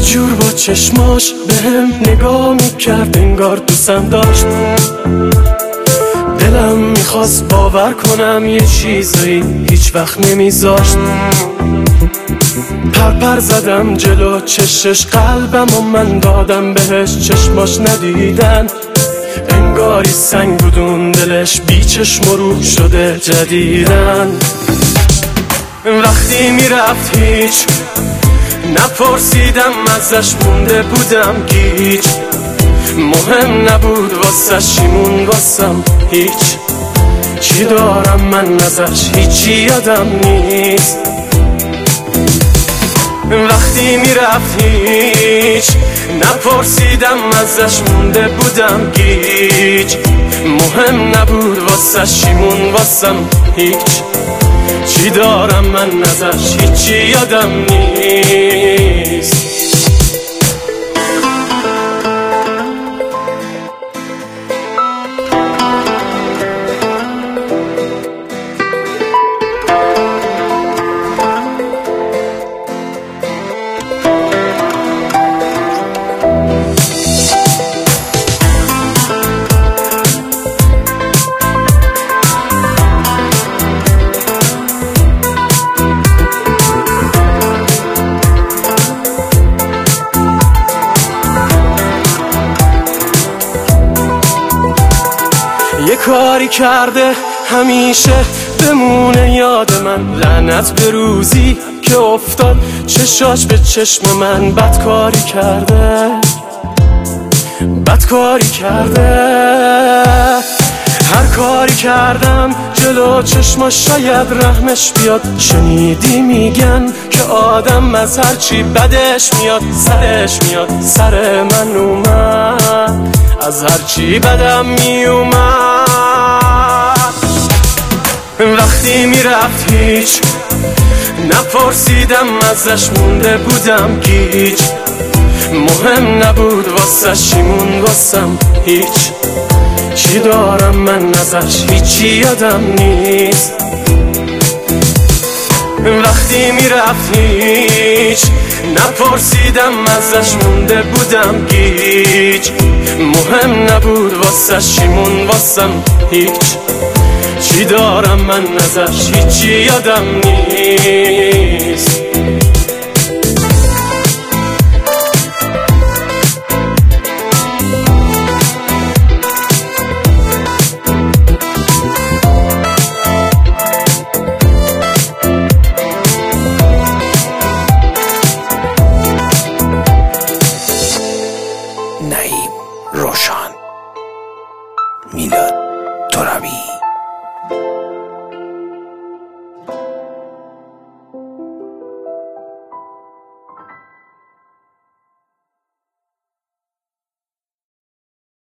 جور با چشماش بهم نگاه میکرد انگار دوستم داشت. دلم میخواست باور کنم یه چیزایی هیچ وقت نمیذاشت. پرپر زدم جلو چشش قلبم و من دادم بهش، چشماش ندیدن انگاری سنگ بودون دلش، بی چشم و روح شده جدیدن. وقتی میرفت هیچ نپرسیدم ازش، مونده بودم گیج. مهم نبود واسش چیمون واسم هیچ، چی دارم من ازش هیچی یادم نیست. وقتی میرفت هیچ نپرسیدم ازش، مونده بودم گیج. مهم نبود واسش چیمون واسم هیچ، چی دارم من ازش هیچی یادم نیست. یه کاری کرده همیشه بمونه یاد من، لعنت به روزی که افتاد چشاش به چشم من. بدکاری کرده بدکاری کرده، هر کاری کردم جلو چشماش شاید رحمش بیاد. شنیدی میگن که آدم از هرچی بدش میاد سرش میاد، سر من اومد از هرچی بدم میومد. وقتی میرفت هیچ نپرسیدم ازش، مونده بودم گیج. مهم نبود واسش چیمون واسم هیچ، چی دارم من ازش هیچی یادم نیست. وقتی میرفت هیچ نپرسیدم ازش، مونده بودم گیج. مهم نبود واسش چیمون واسم هیچ، چی دارم من ازش هیچی یادم نیست.